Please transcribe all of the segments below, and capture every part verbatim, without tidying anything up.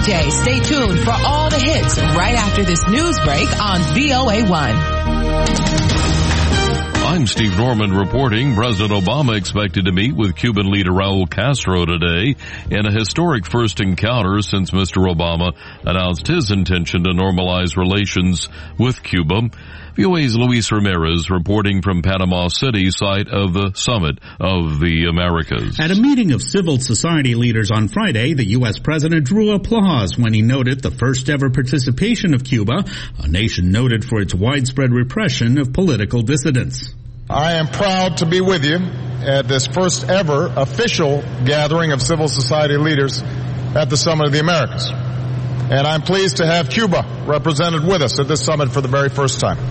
day. Stay tuned for all the hits right after this news break on V O A one. I'm Steve Norman reporting President Obama expected to meet with Cuban leader Raul Castro today in a historic first encounter since Mister Obama announced his intention to normalize relations with Cuba. V O A's Luis Ramirez reporting from Panama City, site of the Summit of the Americas. At a meeting of civil society leaders on Friday, the U S president drew applause when he noted the first ever participation of Cuba, a nation noted for its widespread repression of political dissidents. I am proud to be with you at this first ever official gathering of civil society leaders at the Summit of the Americas. And I'm pleased to have Cuba represented with us at this summit for the very first time.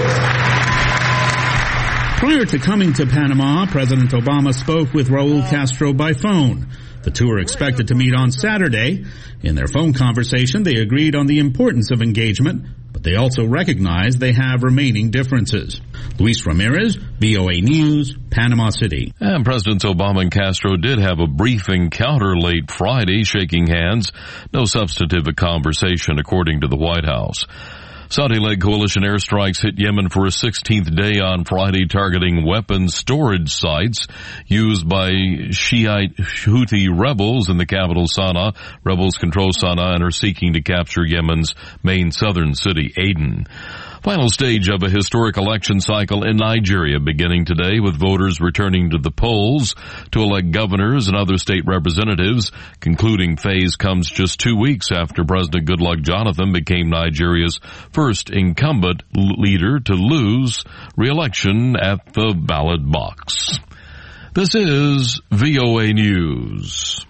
Prior to coming to Panama, President Obama spoke with Raul Castro by phone. The two are expected to meet on Saturday. In their phone conversation, they agreed on the importance of engagement, but they also recognize they have remaining differences. Luis Ramirez, V O A News, Panama City. And Presidents Obama and Castro did have a brief encounter late Friday, shaking hands. No substantive conversation, according to the White House. Saudi-led coalition airstrikes hit Yemen for a sixteenth day on Friday, targeting weapons storage sites used by Shiite Houthi rebels in the capital Sana'a. Rebels control Sana'a and are seeking to capture Yemen's main southern city, Aden. Final stage of a historic election cycle in Nigeria beginning today, with voters returning to the polls to elect governors and other state representatives. Concluding phase comes just two weeks after President Goodluck Jonathan became Nigeria's first incumbent leader to lose re-election at the ballot box. This is V O A News.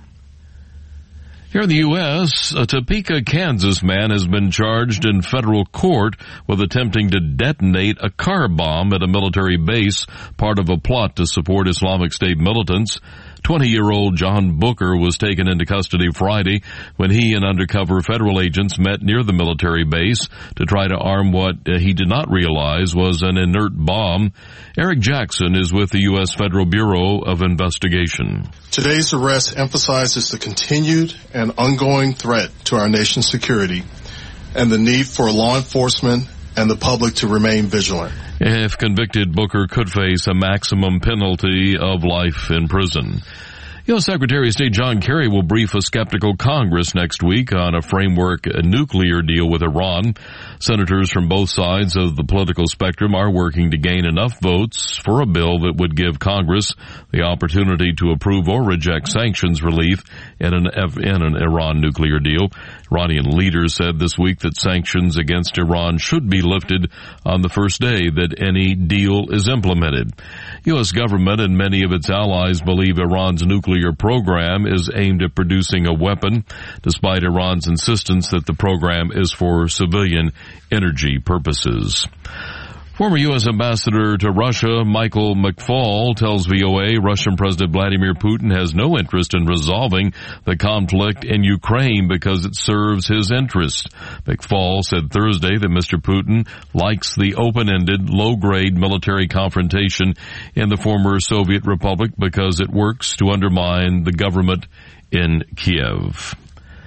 Here in the U S, a Topeka, Kansas man has been charged in federal court with attempting to detonate a car bomb at a military base, part of a plot to support Islamic State militants. twenty-year-old John Booker was taken into custody Friday when he and undercover federal agents met near the military base to try to arm what he did not realize was an inert bomb. Eric Jackson is with the U S Federal Bureau of Investigation. Today's arrest emphasizes the continued and ongoing threat to our nation's security and the need for law enforcement and the public to remain vigilant. If convicted, Booker could face a maximum penalty of life in prison. U S Secretary of State John Kerry will brief a skeptical Congress next week on a framework a nuclear deal with Iran. Senators from both sides of the political spectrum are working to gain enough votes for a bill that would give Congress the opportunity to approve or reject sanctions relief in an, in an Iran nuclear deal. Iranian leaders said this week that sanctions against Iran should be lifted on the first day that any deal is implemented. U S government and many of its allies believe Iran's nuclear program is aimed at producing a weapon, despite Iran's insistence that the program is for civilian energy purposes. Former U S Ambassador to Russia, Michael McFaul, tells V O A Russian President Vladimir Putin has no interest in resolving the conflict in Ukraine because it serves his interest. McFaul said Thursday that Mister Putin likes the open-ended, low-grade military confrontation in the former Soviet Republic because it works to undermine the government in Kiev.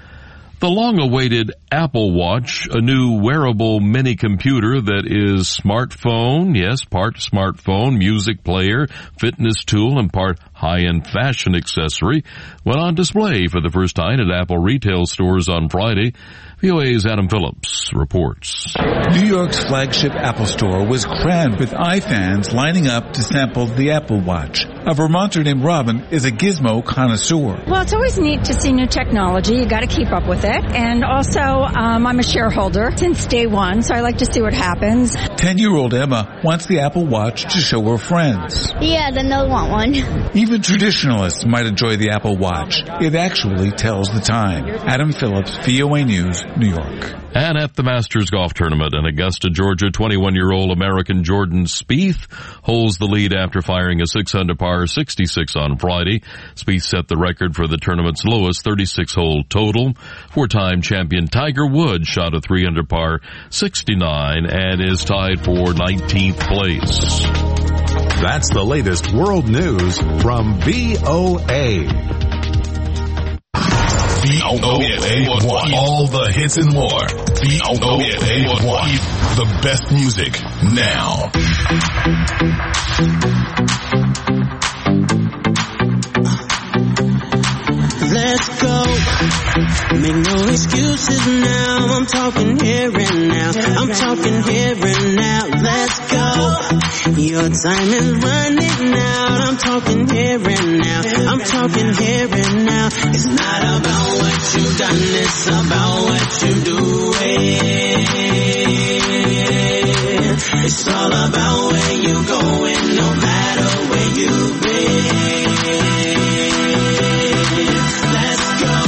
The long-awaited Apple Watch, a new wearable mini-computer that is smartphone, yes, part smartphone, music player, fitness tool, and part high-end fashion accessory, went on display for the first time at Apple retail stores on Friday. V O A's Adam Phillips reports. New York's flagship Apple store was crammed with iFans lining up to sample the Apple Watch. A Vermonter named Robin is a gizmo connoisseur. Well, it's always neat to see new technology. You got to keep up with it. And also, um, I'm a shareholder since day one, so I like to see what happens. Ten-year-old Emma wants the Apple Watch to show her friends. Yeah, then they'll want one. Even traditionalists might enjoy the Apple Watch. It actually tells the time. Adam Phillips, V O A News, New York. And at the Masters Golf Tournament in Augusta, Georgia, twenty-one-year-old American Jordan Spieth holds the lead after firing a six under par sixty-six on Friday. Spieth set the record for the tournament's lowest thirty-six hole total. Four-time champion Tiger Woods shot a three under par sixty-nine and is tied for nineteenth place. That's the latest world news from V O A. V O A one. All the hits and more. V O A one. The best music now. Let's go. Make no excuses now. I'm talking here and now. I'm talking here and now. Let's go. Your time is running out. I'm talking here and now. I'm talking here and now. It's not about what you've done. It's about what you're doing. It's all about where you're going, no matter where you've been. Let's go,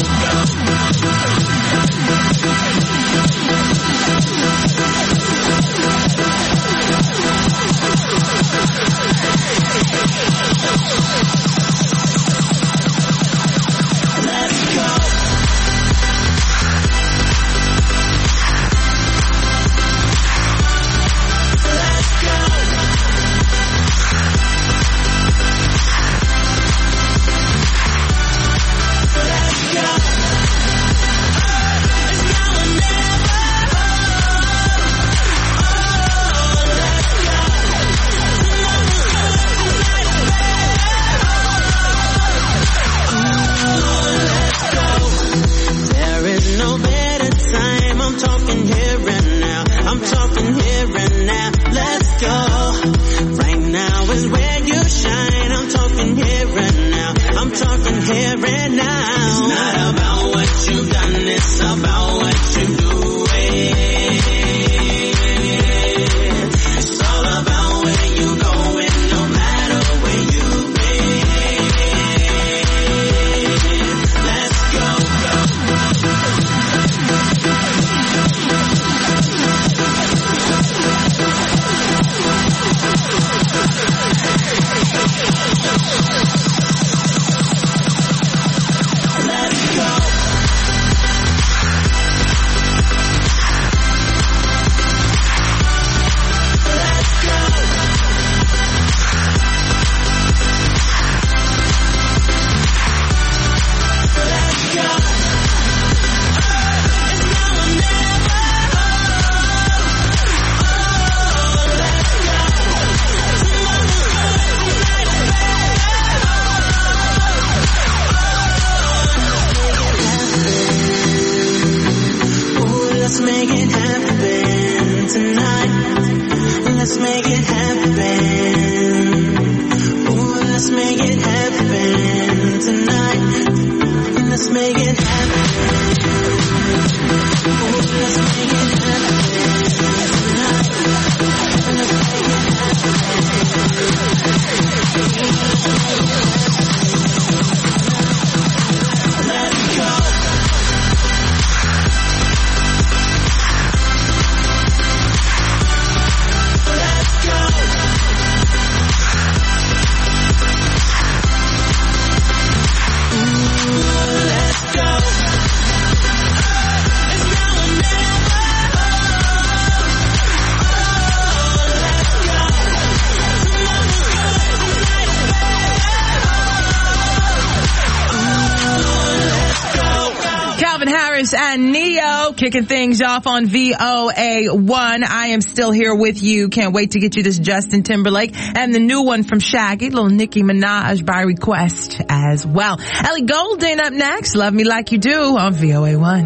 and Neo kicking things off on V O A one. I am still here with you. Can't wait to get you this Justin Timberlake and the new one from Shaggy, little Nicki Minaj by request as well. Ellie Goulding up next. Love Me Like You Do on V O A one.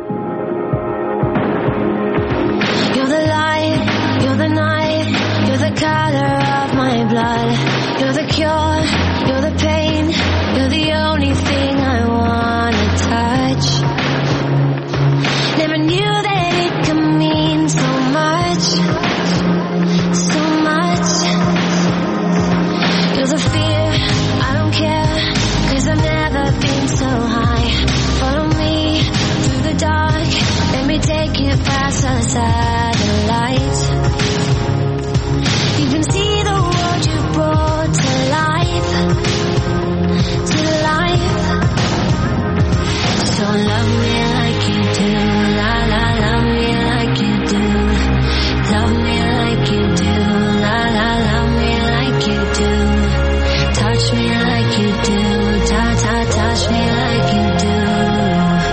You're the light, you're the night, you're the color of my blood. You're the cure, you're the pain, you're the only thing I wanna touch. Never knew that it could mean so much, so much. You're the fear, I don't care, cause I've never been so high. Follow me through the dark, let me take you past the satellite. You can see the world you brought to life, to life. So love me like you do, la la, love me like you do. Love me like you do, la la, love me like you do. Touch me like you do, ta ta, touch me like you do.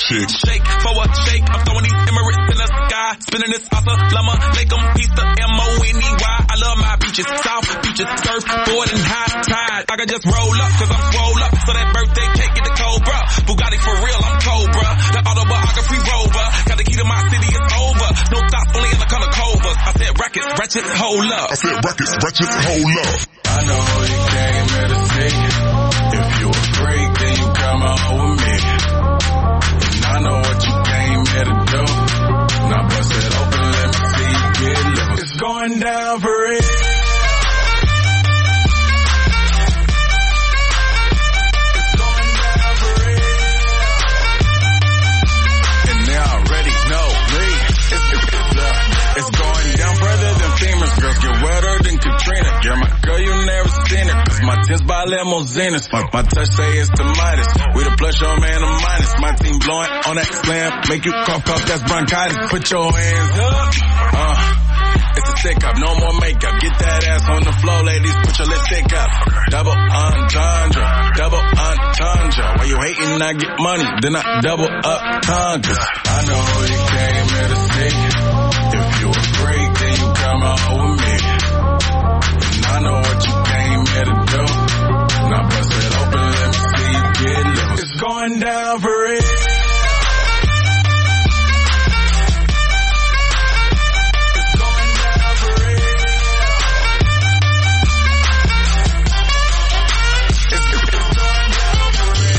chick. Shake for a shake. I'm throwing these Emirates in the sky. Spinning this assalamu alaikum. Peace to M O N E Y. I love my beaches. South beaches. Surfboard and high tide. I can just roll up cause I'm swole up. So that birthday cake get the Cobra. Bugatti for real, I'm Cobra. The autobiography rover. Got the key to my city, it's over. No thoughts, only in the color covers. I said rackets, ratchet, hold up. I said rackets, ratchet, hold up. I know you came here to see it. If you a freak, then you come on with me. And I know what you came here to do. Now bust it open, let me see you get loose. It's going down for real. It's going down further than famous. Girls get wetter than Katrina. Girl, my girl, you never seen it. Cause my tins by limousines. My, my touch say it's the Midas. We the plus your man a minus. My team blowing on that slam. Make you cough, cough, that's bronchitis. Put your hands up. Uh, it's a stick up, no more makeup. Get that ass on the floor, ladies. Put your lipstick up. Double entendre. Double entendre. While you hating, I get money. Then I double up tundras. I know you came here to see it. If you a freak, then you come on with me. And I know what you came here to do. Now bust it open, let me see you get loose. It's going down for real. It's going down for real. It's, it's going down for real.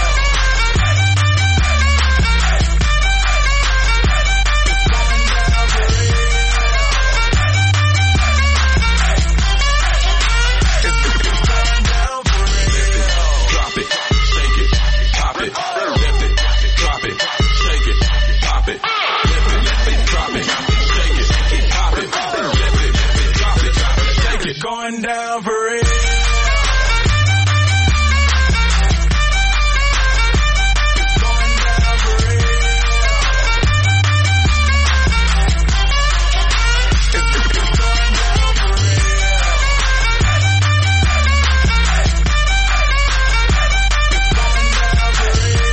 Going down for real. It's going down for real. It's, it's going down for real. It's going down for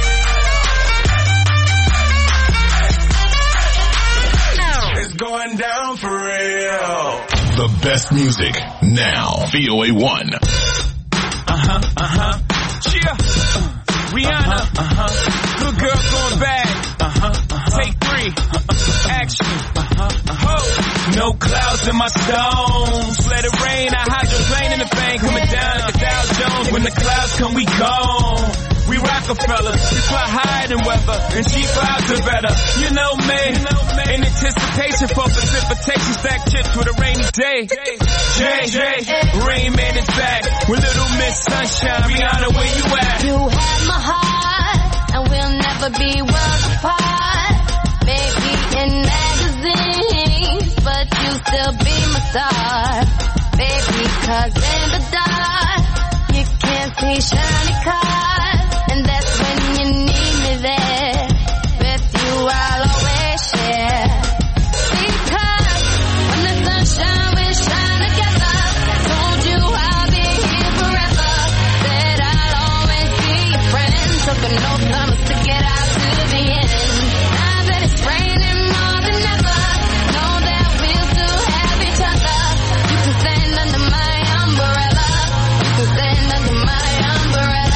real. It's going down for real. The best music now. V O A one. Uh-huh, uh-huh. Cheer. Uh, Rihanna. Uh-huh, uh-huh. Good girl going bad. Uh-huh, uh-huh. Take three. Uh-uh. Action. Uh-huh, uh-huh. No clouds in my stones. Let it rain. I hydroplane in the vein. Coming down like a Dow Jones. When the clouds come, we gone. We Rockefeller, we fly higher than weather, and cheap vibes are better. You know me, in anticipation for precipitation, stack chips with a rainy day. Jay, Jay, Rain Man is back with Little Miss Sunshine. Rihanna, where you at? You have my heart, and we'll never be worlds apart. Maybe in magazines, but you still be my star. Baby, cause in the dark, you can't see shiny cars. And that's when you need me there. With you I'll always share. Because when the sunshine will shine together, told you I'll be here forever. Said I'll always be your friend. Took an oath promise to get out to the end. Now that it's raining more than ever, know that we'll still have each other. You can stand under my umbrella. You can stand under my umbrella.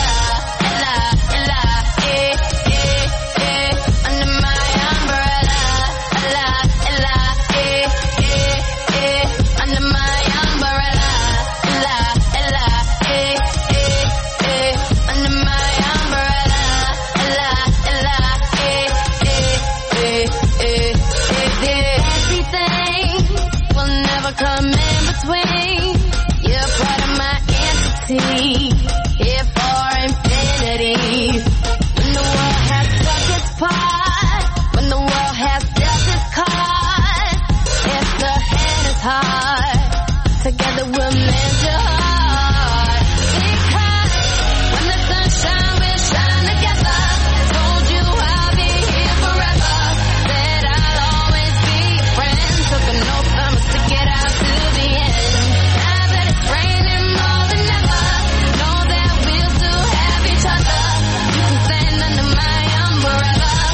Come in between, you're part of my entity, here for infinity. When the world has struck its part, when the world has dealt its card, if the hand is hard, together we'll mend your heart. Because when the sunshine will shine together, told you I'll be here forever. Said I'll always be your friend. Took an oath promise to get out to the end. Now that it's raining more than ever, know that we'll still have each other. You can stand under my umbrella.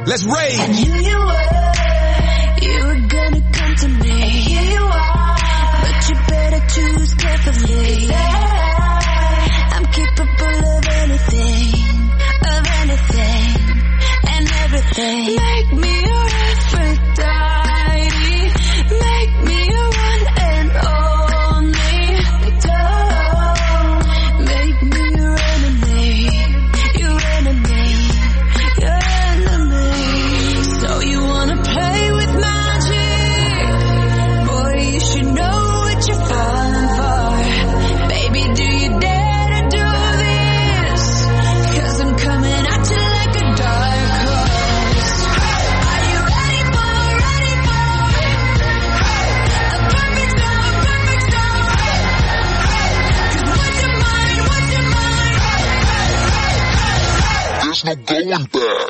Let's rage. And here you were, you were gonna come to me. And here you are, but you better choose carefully. I'm capable of anything, of anything, and everything. Make me your Aphrodite. Make me your one and only. Don't make me your enemy, your enemy, your enemy. So you wanna play with magic? Boy, you should know what you're falling for. Baby, do you dare to do this? 'Cause I'm coming at you like a dark horse. Are you ready for, ready for a perfect storm, perfect storm? 'Cause what's your mind, what's your mind? There's no going back.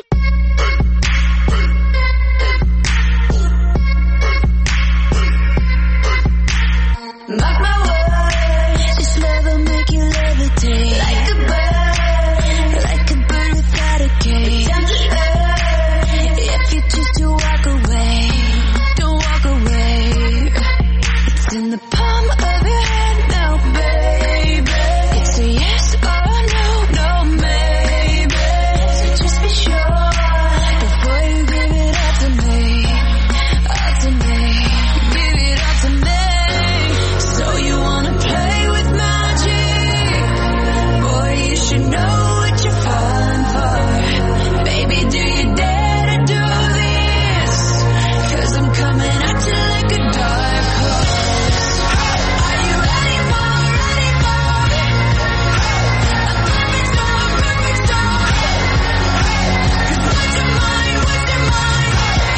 Mark my words, this love will make you levitate. Like a bird, like a bird without a cage. Down to earth, if you choose to walk away, don't walk away. It's in the palm of your hand now, baby. It's a yes or no, no maybe. So just be sure before you give it up to me, up to me, give it up to me. So you wanna play with magic? Boy, you should know what you're falling for. Baby, do you dare to do this? 'Cause I'm coming at you like a dark horse. Are you ready for, ready for a perfect storm, perfect storm? 'Cause what's your mind, what's your mind?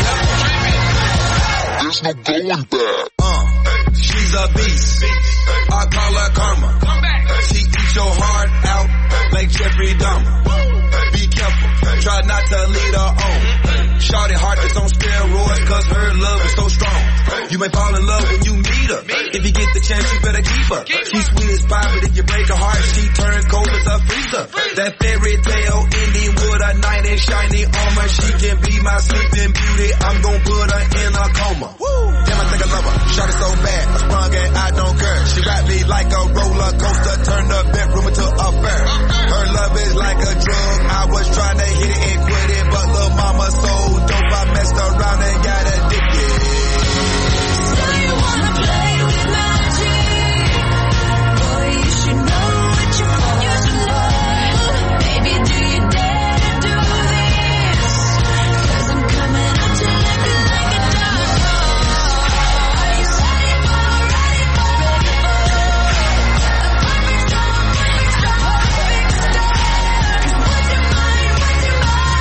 There's no going back. Uh, she's a beast. I call her karma. She eats your heart out like Jeffrey Dahmer. Be careful, try not to lead her on. Shawty heart is on steroids 'cause her love is so strong. You may fall in love when you meet her. If you get the chance, you better keep her. She's sweet as pie, but if you break her heart, she turns cold as a freezer. That fairy tale ending with a knight in shiny armor. She can be my sleeping beauty. I'm gon' put her in a coma. Damn, I think I love her. Shawty so bad, I sprung and I don't care. She wrapped me like a roller coaster, turned the bedroom into a fair. Her love is like a drug. I was trying to hit it and quit it, but lil' mama so dope, I messed around and got addicted. So you wanna play with magic? Boy, you should know what you're falling for. Baby, do you dare to do this? 'Cause I'm coming at you like a, like a dark horse. Are you ready for, ready for, ready for a perfect storm, perfect storm, perfect storm? 'Cause what's your mind, what's your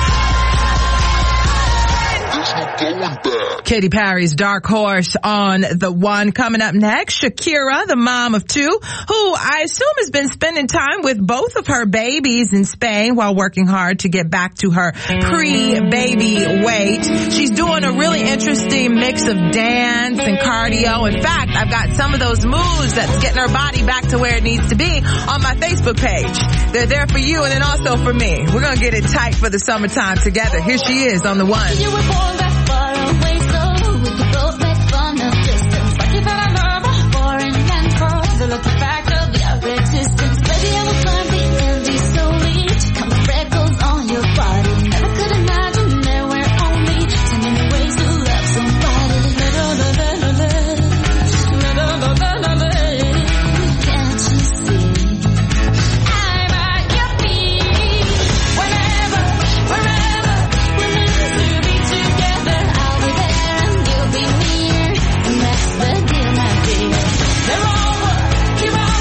mind? There's no going back. Katy Perry's Dark Horse on the one. Coming up next, Shakira, the mom of two, who I assume has been spending time with both of her babies in Spain while working hard to get back to her pre-baby weight. She's doing a really interesting mix of dance and cardio. In fact, I've got some of those moves that's getting her body back to where it needs to be on my Facebook page. They're there for you and then also for me. We're going to get it tight for the summertime together. Here she is on the one. You were born that far away, so we could both make fun of distance. Like you fell in love, boring and cold. Look the fact of your existence. Baby, I will climb the Andes slowly to come freckles on your body. Never could imagine there were only ten million ways to love somebody. La, la, la, la, la, la, la, la, la, la. Can't you see? I'm at your feet. Whenever, wherever, we're meant to be together. I'll be there and you'll be near. And that's the deal, my dear. They're over, you're over.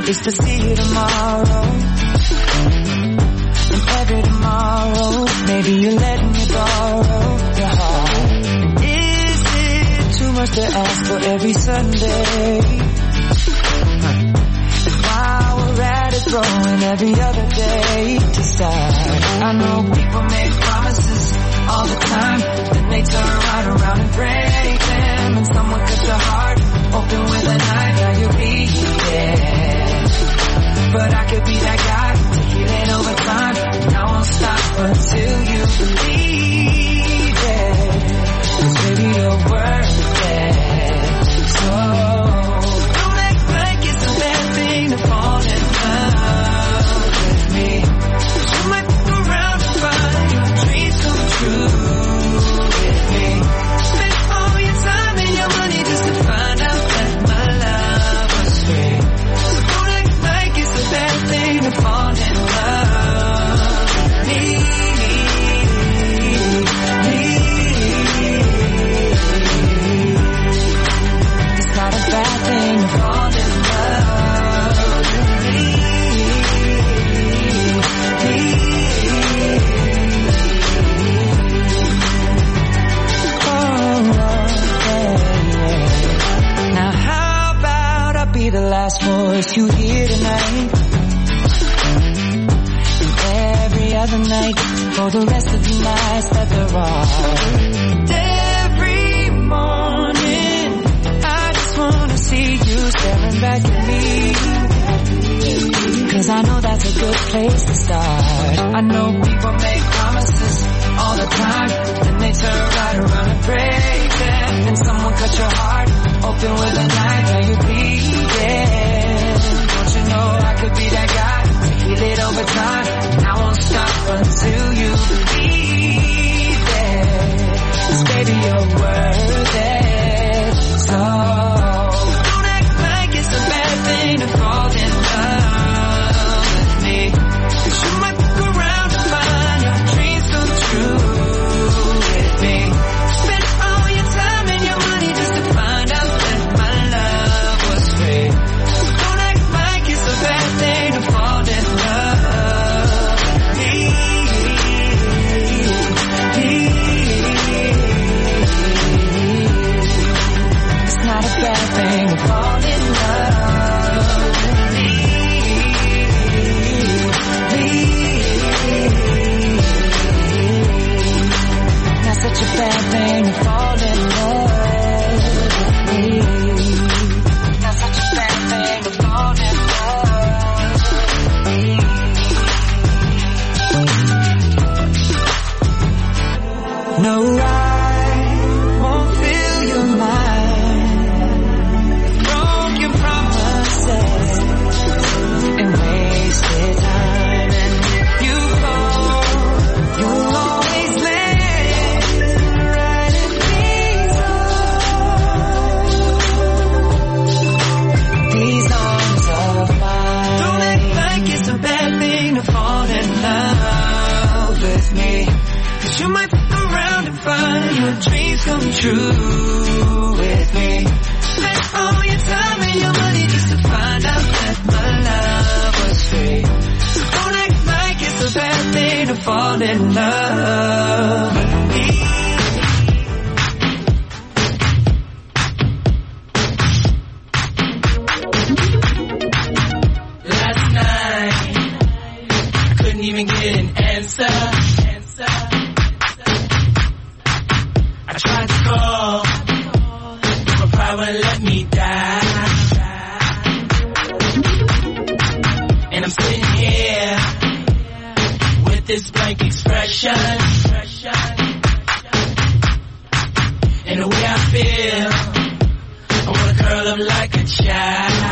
is to see you tomorrow. And every tomorrow, maybe you let me borrow your heart. Is it too much to ask for every Sunday? While we're at it, throwing every other day to start. I know people make promises all the time, then they turn right around and break them. And someone cut your heart open with a knife, now you bleed, yeah. But I could be that guy to heal it over time, and I won't stop until you believe it. 'Cause baby, you're worth it. So don't act like it's a bad thing to fall in love with me. 'Cause you might fuck around and find your dreams come true with me. Spend all your time and your money just to find out that my love was free. So don't act like it's a bad thing to fall in love with me. It's not a bad thing to fall in love with me. Now how about I be the last voice you hear tonight, and every other night for the rest of the nights that there are. And every morning I just wanna see you staring back at me, 'cause I know that's a good place to start. I know people make promises all the time, then they turn right around and break them. And someone cut your heart open with a knife, now you bleed, yeah. Don't you know I could be that guy to heal it over time, and I won't stop until you believe it. 'Cause baby, you're worth it. So don't act like it's a bad thing to fall in love with me. 'Cause you might fuck around and find your dreams come true with me. Spend all your time and your money just to find out that my love was free. So don't act like it's a bad thing to fall in love with me. It's not a bad thing to fall in love with me. Not such a bad thing to fall in love with me. Not such a bad thing to fall in love with me. No, I won't fill your mind with broken promises and wasted time. And if you fall, you'll always land right in these arms, these arms of mine. Don't act like it's a bad thing to fall in love with me, 'cause you might fuck around and find your dreams come true with me. Spend all your time and your money just to find out that my love was free. So don't act like it's a bad thing to fall in love with me. Last night, I couldn't even get an answer. I tried to call, but pride wouldn't let me die. And I'm sitting here with this blank expression. And the way I feel, I wanna curl up like a child.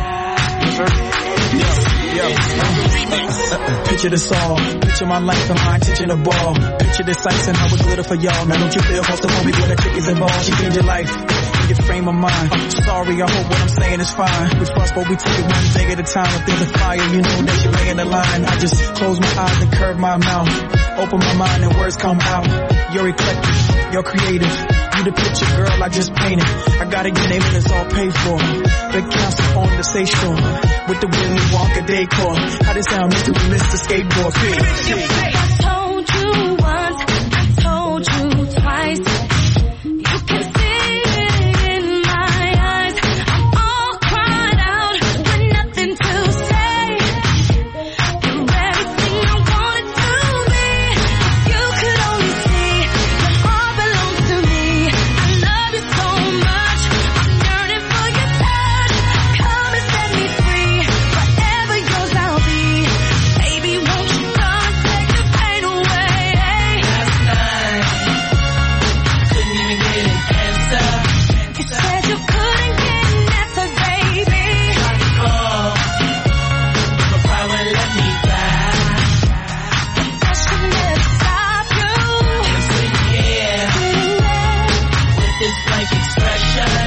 Picture this all, picture my life and mine teaching the ball. Picture this ice and how it glitter for y'all. Now don't you feel close to homie when the chick is involved? She changed your life and your frame of mind. I'm sorry, I hope what I'm saying is fine. Responsible, we take it one day at a time. When things are fire, you know that you lay in the line. I just close my eyes and curve my mouth, open my mind and words come out. You're eclectic, you're creative. You the picture, girl, I just painted. I got a your name and it's all paid for. The castle on the seashore with the Willy Wonka decor. How this sound, Mister Mister Skateboard? I told you once, I told you twice. You can see it in my eyes. I'm all cried out with nothing to say. You're everything I wanted to be. If you could only see, your heart belongs to me. I love you so much, I'm yearning for your touch. Come and set me free, forever yours I'll be. Baby, won't you come and take the pain away? Last night, couldn't even get an answer. You said you couldn't get an answer, baby. Tried to call, but pride wouldn't let me die. That should never stop you. I'm sitting here with this blank expression.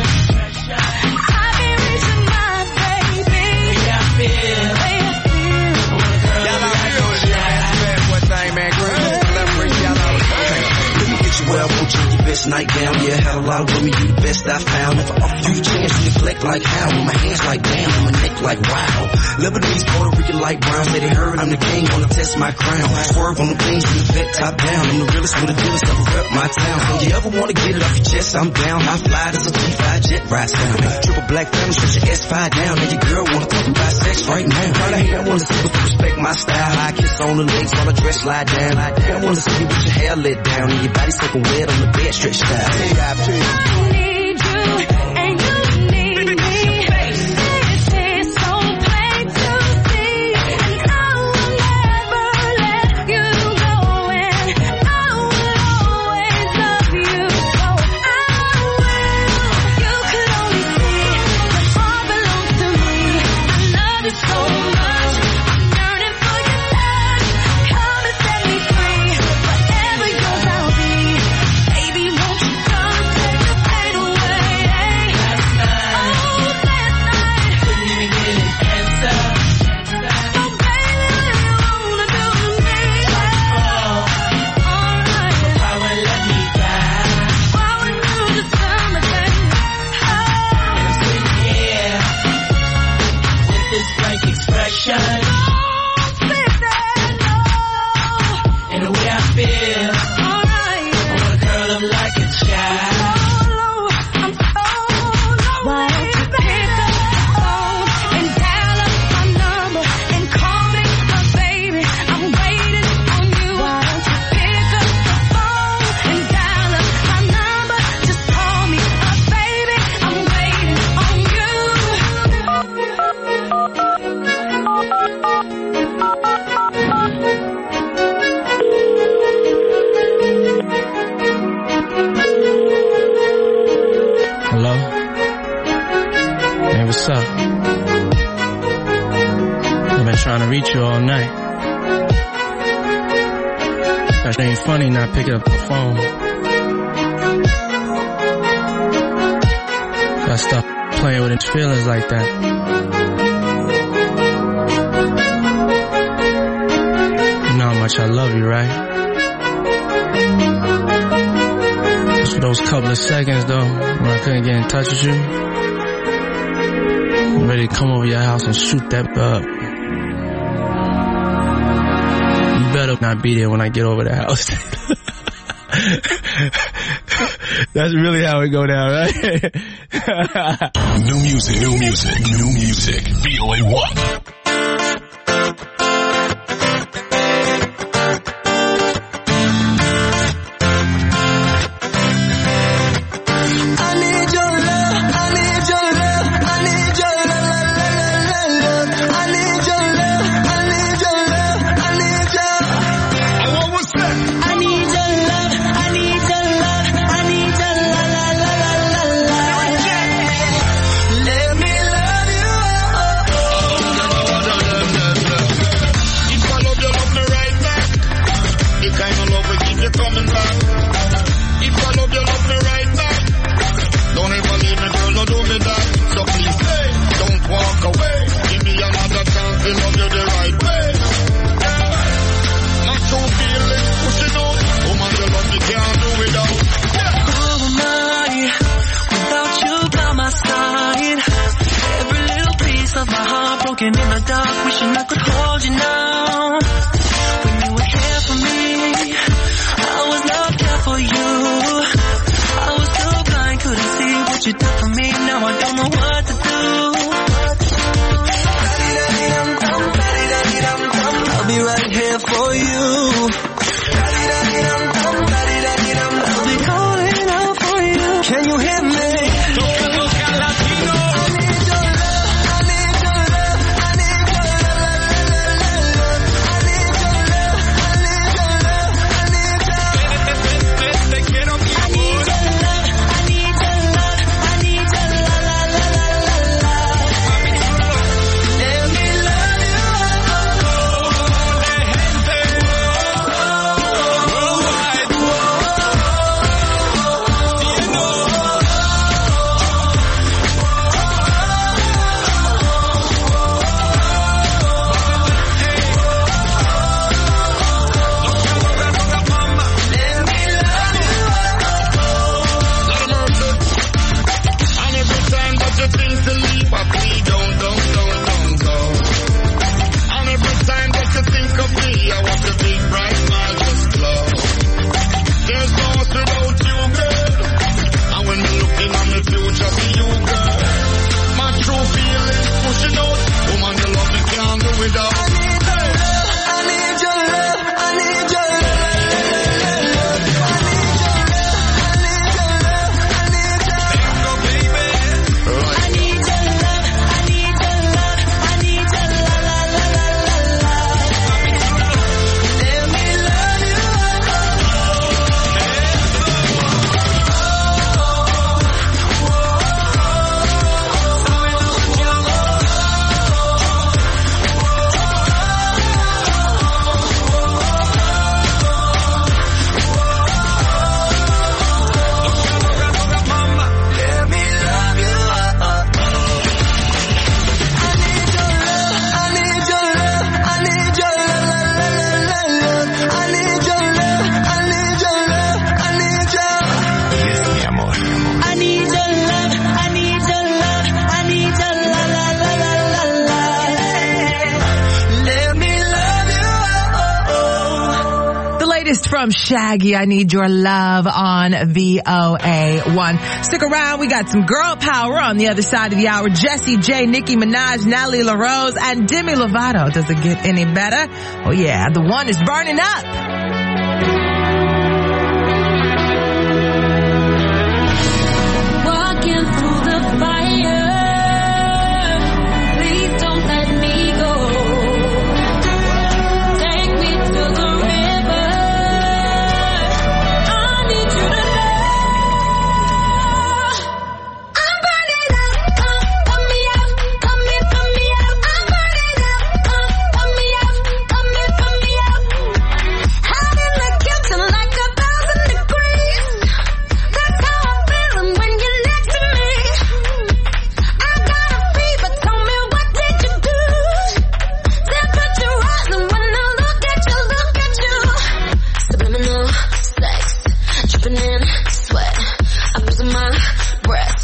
I can't reach your mind, baby. The way I feel, the way I feel. I want a girl Y'all like know you. this, man. One thing, man. Great collaboration. Y'all know this. Let me get you where I want you, your best nightgown. Yeah, had a lot of women, you the best I found. If I offer you a chance, you neglect like how? With my hands like damn, and my neck like wow. Lebanese, Puerto Rican, like brown. Say they heard I'm the king, wanna test my crown. Swerve on the planes from the vet top down. I'm the realest with the dealest, never rep my town. If you ever wanna get it off your chest, I'm down. I fly as a G five jet rides down. Triple black family, stretch your S five down. And your girl wanna talk about sex right now. All I hate, I wanna see you respect my style. High kiss on the legs while I dress slide down. I wanna see you with your hair let down and your body soaking wet on the bed stretched out. I need you, and you need me. This is so plain to see, and I will never let you go, and I will always love you. So I will. You could only see, your heart belongs to me. I love you so much, I'm yearning for your touch. Come and set me free, forever yours I'll be. Baby, won't you come and take the pain away? Last night, oh, last night, couldn't even get an answer. So baby, what you wanna do to me? Alright, but why would let me die? Why would you just come and take me? And I'm sitting here with this blank expression. And the way I feel, alright, I want a girl up like a child. I'm so low. Why don't you pick up the phone and dial up my number and call me my baby? I'm waiting on you. Why don't you pick up the phone and dial up my number? Just call me my baby. I'm waiting on you. Hello? Hey, what's up? I've been trying to reach you all night. That ain't funny not picking up the phone. Gotta stop playing with his feelings like that. You know how much I love you, right? Just for those couple of seconds though, when I couldn't get in touch with you, I'm ready to come over your house and shoot that up. You better not be there when I get over the house. That's really how it go down, right? New music, new music, new music. V O A one. Let me love you. from Shaggy. I Need Your Love on V O A one. Stick around. We got some girl power on the other side of the hour. Jessie J, Nicki Minaj, Natalie LaRose, and Demi Lovato. Does it get any better? Oh yeah, the one is burning up. Walking through the fire, please don't let me go. Take me to the river, I need you to know. I'm burning up, come, put me out, come here, put me out. I'm burning up, come, put me out, come here, put me out. Hot in the kitchen like a thousand degrees. That's how I'm feeling when you're next to me. I got a fever, tell me what did you do? Temperature rising when I look at you, look at you. Subliminal sex, dripping in sweat. I'm losing my breath.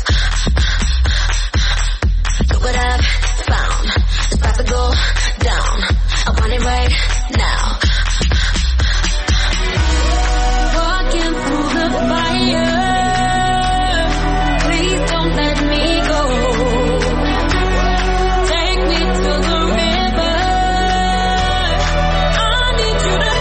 Look what I've found. It's about to go down. I want it right now. Walking through the fire, please don't let me go. Take me to the river, I need you to know.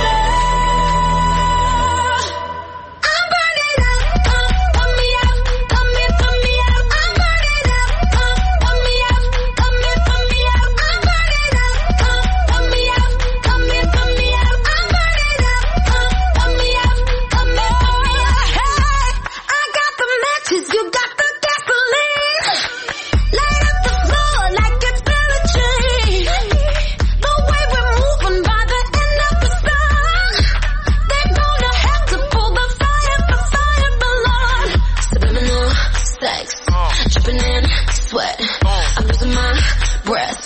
I'm burning up, come, put me out, come here, put me out. I'm burning up, come, put me out, come here, put me out. I'm burning up, come, put me out, come here, put me out. I'm burning up, come, put me out, come here, put me out. Hey, I got the matches, you got the gasoline. Light up the floor like it's Billie Jean. The way we're moving by the end of the song, they're gonna have to pull the fire, the fire balloon. Subliminal sex, dripping in sweat. I'm losing my breath.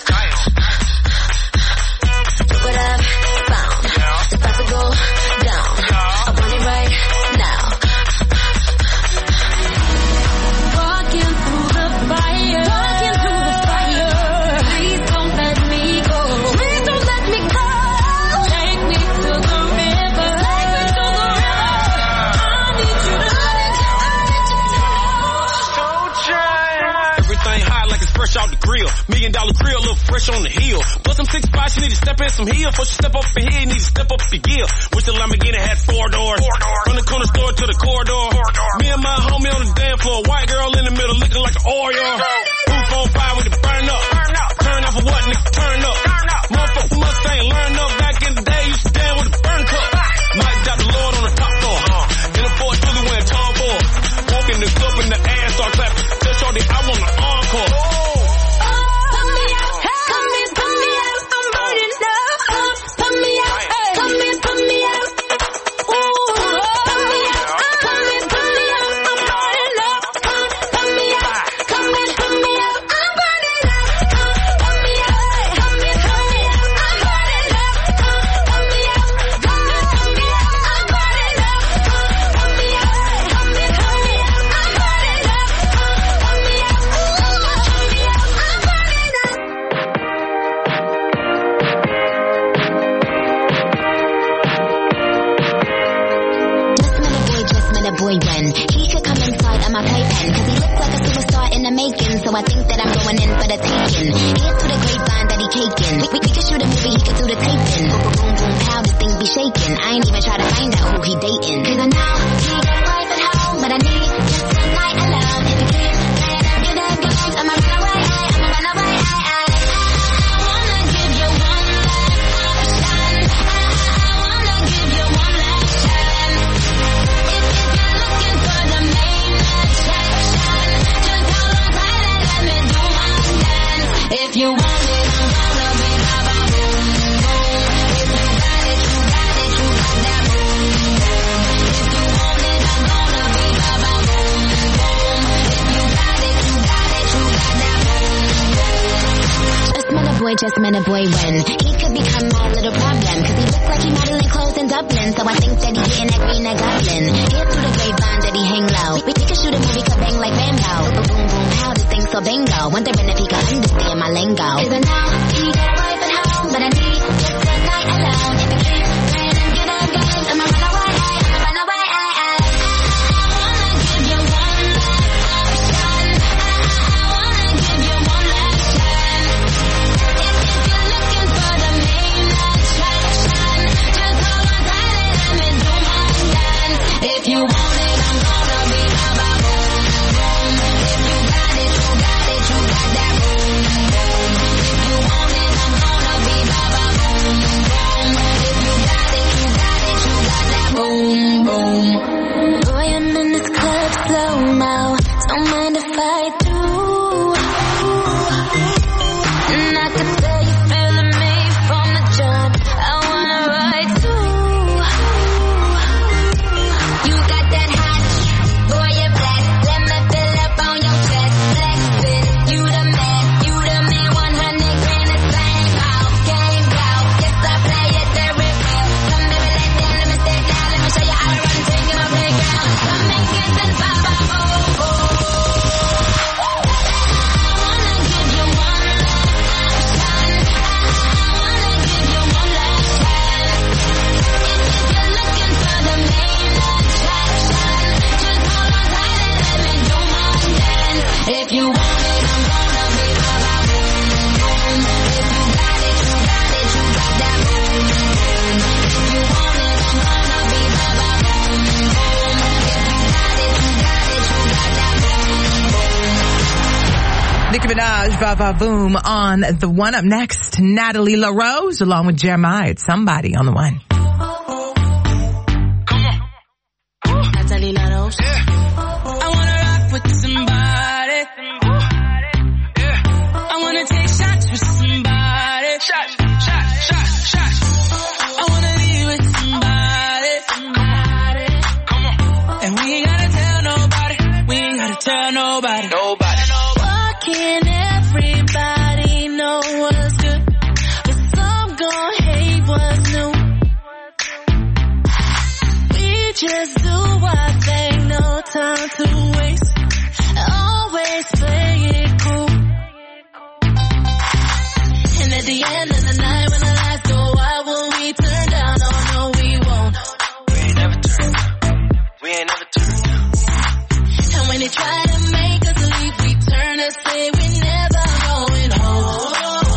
Look what I've found. It's about to go down. I want it right now. Walking through the fire. Walking through the fire. Please don't let me go. Please don't let me go. Take me to the river. Take me to the river. I need you to Everything hot like it's fresh out the grill. Million dollar grill, look fresh on the hill. Plus some six five, you need to step in some heel. Before you step up in here, you need to step up your gear. Wish the Lamborghini had four doors. From the corner store to the corridor. Me and my homie on the dance floor. White girl in the middle looking like an Oreo. Roof on fire with the burn up. Turn off for what, nigga? Turn up. Motherfucker Mustang, learn up. Back in the day, used to stand with a burn cup. Might drop the Lord on the top floor. In the Ford Julie wearing Tom Ford. Walking the club in the ass, start clapping. Tell Shorty I want an encore. put me out, come here, put me out. I'm burning up. Put me out, come here, put me out. Ooh, put me out, come here, put me out. I'm burning up. Put me out, come here, put me out. I'm burning up. Put me out, come here, put me out. I'm burning up. Put me out, come here, put me out. I'm burning up. Put me out, come here, put me out. I'm burning up. Put me out, ooh, put me out. I'm burning up. Just met a boy, just met a boy when he could come inside of my playpen. Cause he looks like a superstar in the making. So I think that I'm going in for the taking. Here's to the grapevine that he caking. We, we, we could shoot a movie, he could do the taping. Boom, boom, boom, boom, pow, this thing be shaking. I ain't even try to find out who he dating. Cause I know he got a wife at home, but I need just a night alone. If you keep playing them good at games, I'ma run away, I'ma run away, I, I, I wanna give you one last option. I wanna give you one last chance. If, if you're looking for the main attraction, just hold on tight and let me do my dance. If you want it, I'm gonna be ba ba boom boom. If you got it, you got it, you got that boom boom. If you want it, I'm gonna be ba ba boom boom. If you got it, you got it, you got that boom boom. Just met a boy, just met a boy when he could become my little problem. Cause he looks like he modeling clothes in Dublin. So I think that he getting that green, that goblin. Here's to the grapevine that he hang low. We, we could shoot a movie, could bang like Rambo. Boom, boom, boom, pow, this thing so bingo. Wondering if he could understand my lingo. Cause I know he got a wife at home, but I need just a night alone. If you keep playing them good at games, I'ma run away. Nicki Minaj, Ba Ba Boom on the one. Up next, Natalie LaRose along with Jeremiah. It's Somebody on the one. Natalie LaRose. Yeah. I wanna rock with somebody. Yeah. I wanna take shots with somebody. Shots, shots, shots, shots. I wanna be with somebody. Somebody. Come on. And we ain't gotta tell nobody. We ain't gotta tell nobody. Nobody. Why can't everybody know what's good? But some gon' hate what's new. We just do our thing, no time to waste. Always play it cool. And at the end of the night, when the lights go out, will we turn down? Oh no, we won't. We ain't never turned down. We ain't never turned down. And when they try to make us leave, we turn and say we're never going home.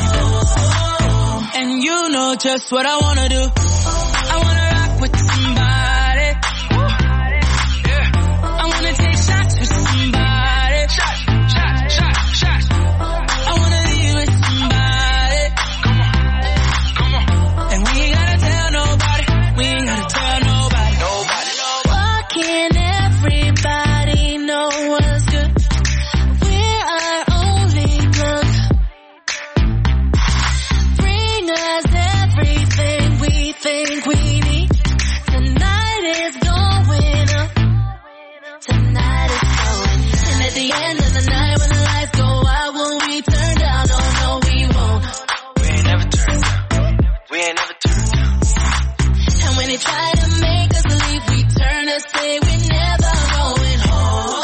And you know just what I wanna do. I wanna rock with somebody. Yeah. I wanna take shots with somebody. Shots, shots, shots, shots. I wanna be with somebody. Come on, come on. And we ain't gotta tell nobody. We ain't gotta tell nobody. Nobody. Why can't everybody know what's good? We're our only plug. Bring us everything we think we need. Tonight is going up. Tonight is going up. And at the end of the night, when the lights go out, will we turn down? Oh no, we won't. We ain't never turned down. We ain't never turned down. And when they try to make us leave, we turn and say we're never going home.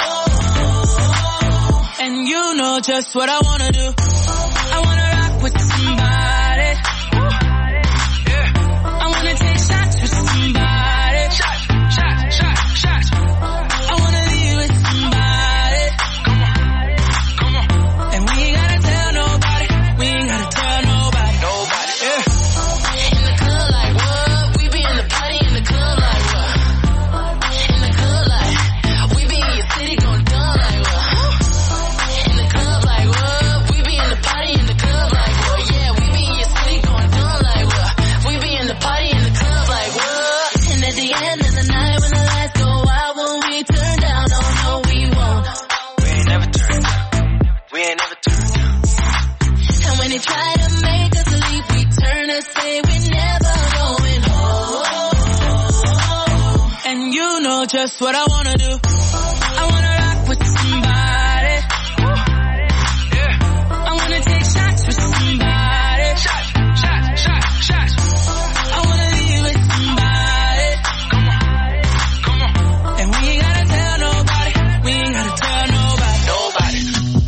And you know just what I wanna do. I wanna rock with somebody. Yeah. I wanna take shots with somebody. Shots, shots, shots, shots. I wanna be with somebody. Come on, come on. And we ain't gotta tell nobody. We ain't gotta tell nobody. Nobody. Yeah. In the club like what? We be in the party in the club like what? In the club like we be in your city going dumb like what? In the club like what? We be in the party in the club like what? Yeah, we be in your city going dumb like what? We be in the party in the club like what? And at the end of the night, when the lights go out, will we turn down? Oh no, we won't. We ain't never turned down. We ain't never turned down. And when they try to make us leave, we turn and say we're never going home. And you know just what I wanna do. I wanna rock with somebody. Yeah. I wanna take shots with somebody. Shots, shots, shots, shots. I wanna be with somebody. Come on, come on. And we ain't gotta tell nobody. We ain't gotta tell nobody. Nobody.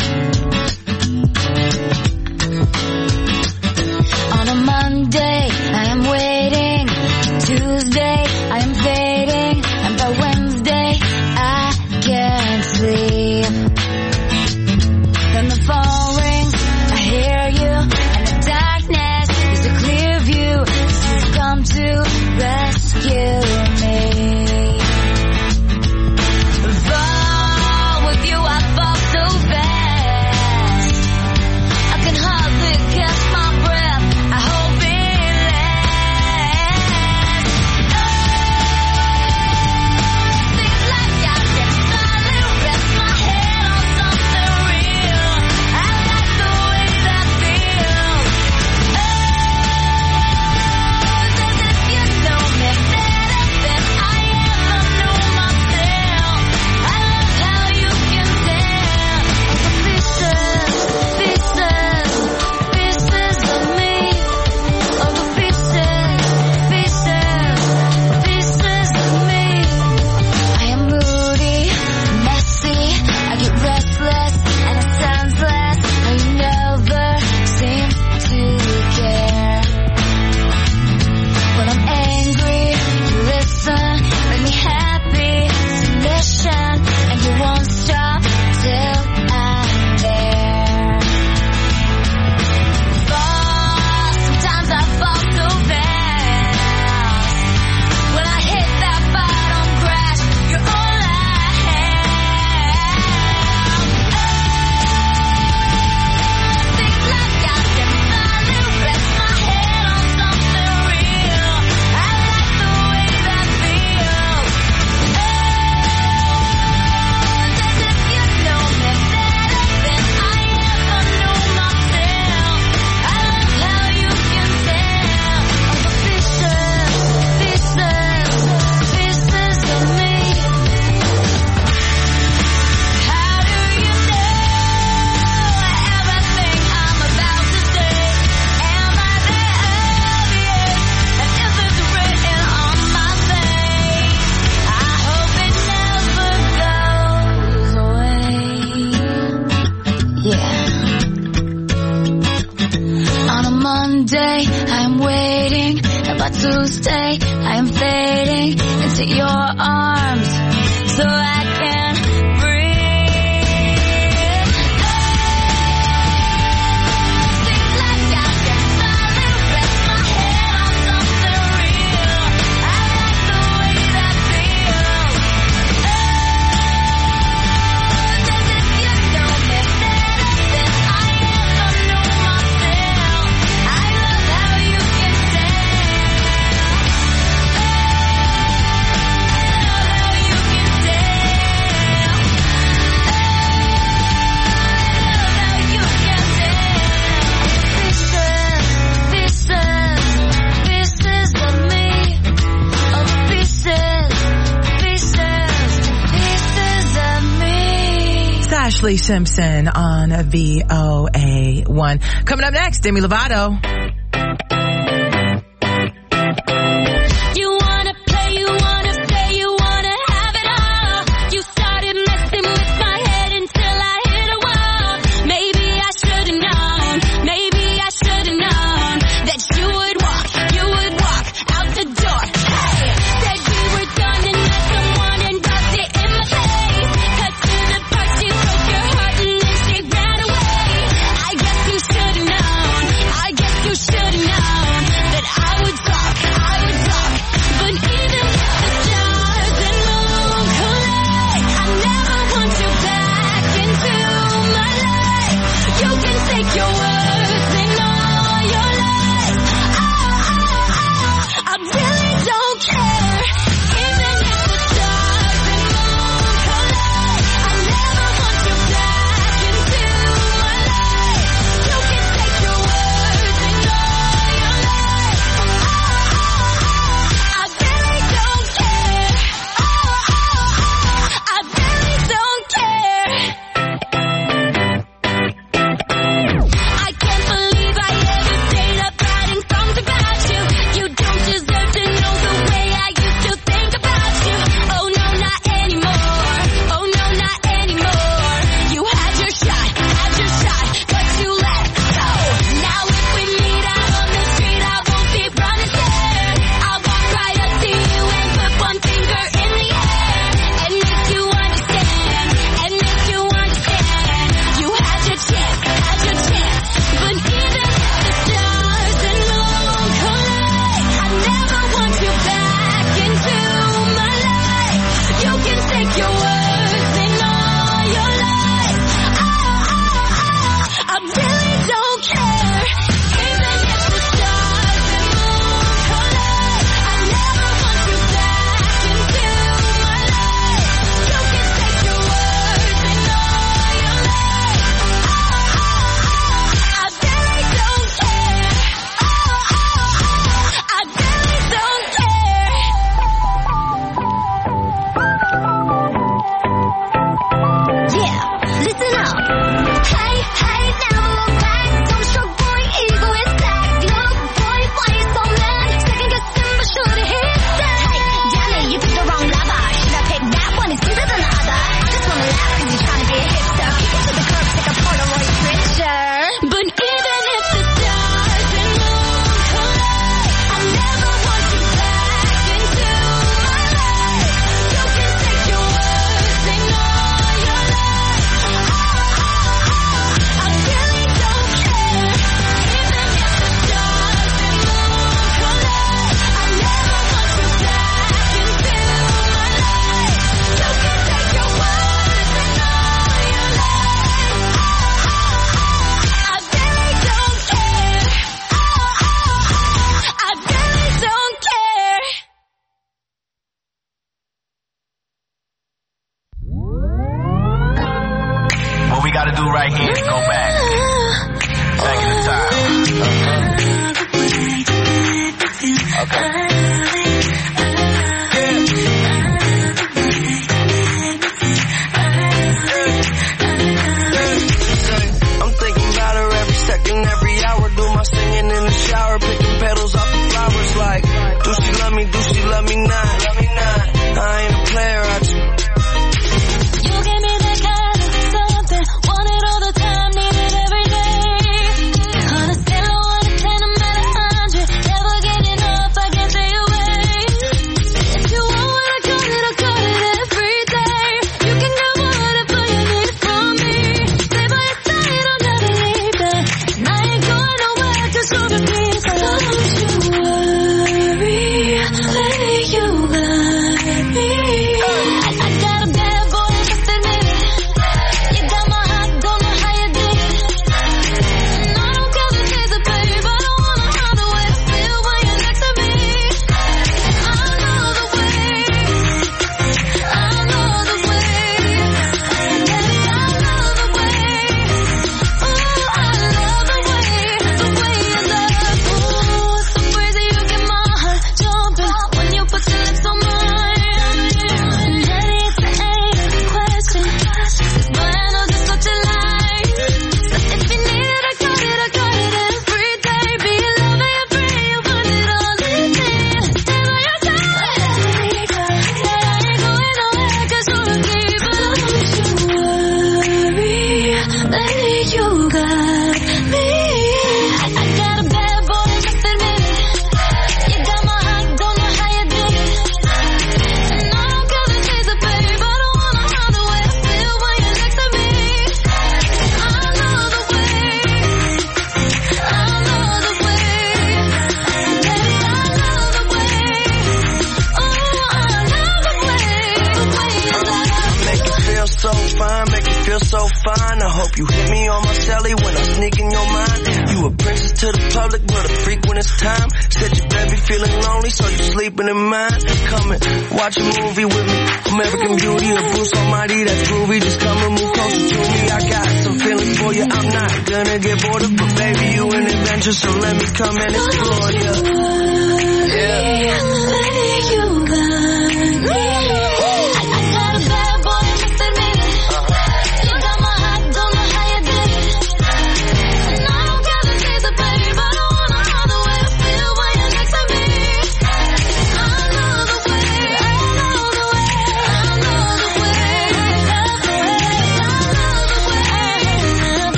On a Monday, I am waiting. Tuesday, I am fading. And by Wednesday, I to stay. I am fading into your arms so I can Ashley Simpson on V O A one. Coming up next, Demi Lovato. I guess so fine, make you feel so fine. I hope you hit me on my celly when I sneak in your mind. You a princess to the public, but a freak when it's time. Said you better be feeling lonely, so you sleeping in mine. Come and watch a movie with me. American Beauty or Bruce Almighty, that's groovy. Just come and move closer to me. I got some feelings for you. I'm not gonna get bored of, but baby, you an adventure, so let me come and explore you. Yeah. You got me.